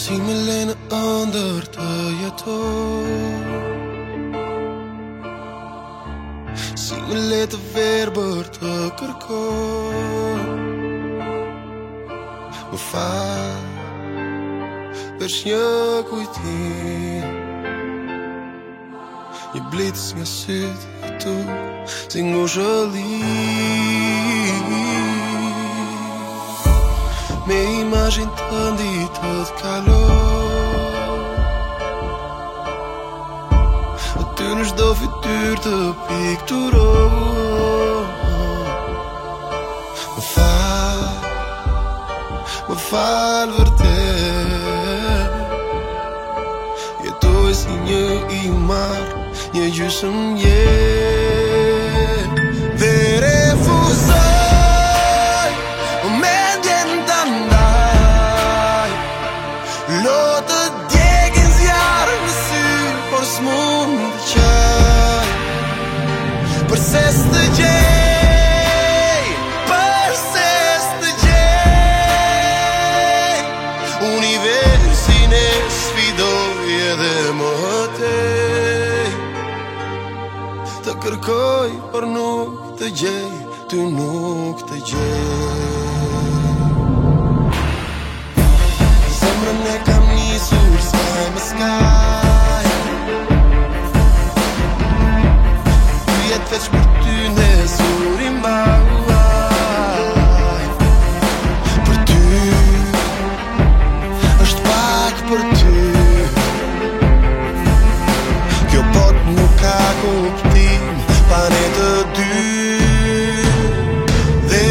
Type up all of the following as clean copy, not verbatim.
Si me lene ëndër të jetoj, si me le të verbër të kërkoj. Më fal për një kujtim, një blitës nga sytë e tu, si ngushëllim. Me imazhin tëndi të t'kaloj, aty në çdo fytyrë të pikturoj. Më fal vërtet, jetoj si një imar, një gjysëm jetë. Dhe refuzoj mendjen të ndaj, lotë djegin zjarë në sy, por s'mund të qaj. Përse s'të gjej, përse s'të gjej, universin e sfidoj edhe më tej. Të kërkoj, por nuk të gjej, ty nuk të gjej. Zemrën e kam nisur s'ka më skaj, pyet veç për ty në zuri mbaj. Për ty, është pak për ty, kjo bot nuk ka kuptim pa ne të dy. Dhe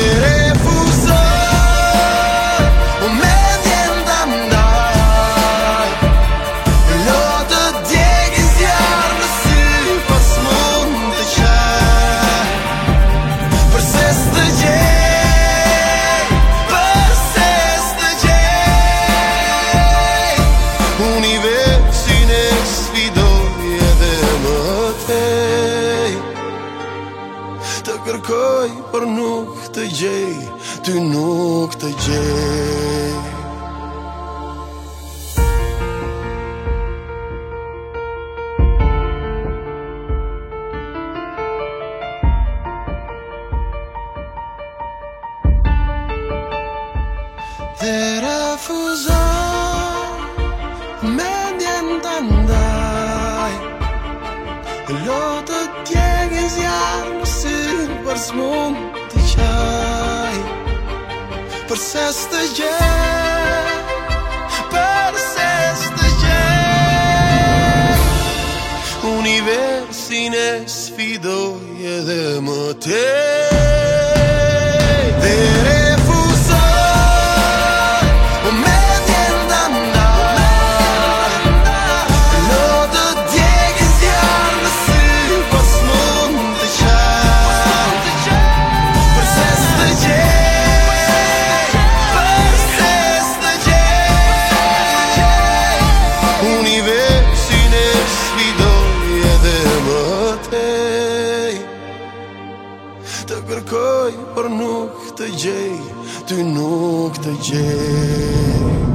refuzoj mendjen të ndaj, lotë djegin zjarë në sy, por s'mund të qaj. Përse s'të gjej, përse s'të gjej, universin e sfidoj edhe më tej. Të kërkoj, por nuk të gjej, ty nuk të gjej. Dhe refuzoj mendjen të ndaj, lotë djegin zjarë në sy, por s'mund të qaj. Përse s'të gjej, përse s'të gjej, universin e sfidoj edhe më tej. Dhe refuzoj mendjen të ndaj, lotë djegin zjarë në sy, por s'mund të qaj. Përse s'të gjej, përse s'të gjej, universin e sfidoj edhe më tej. Të kërkoj, por nuk të gjej, ty nuk të gjej.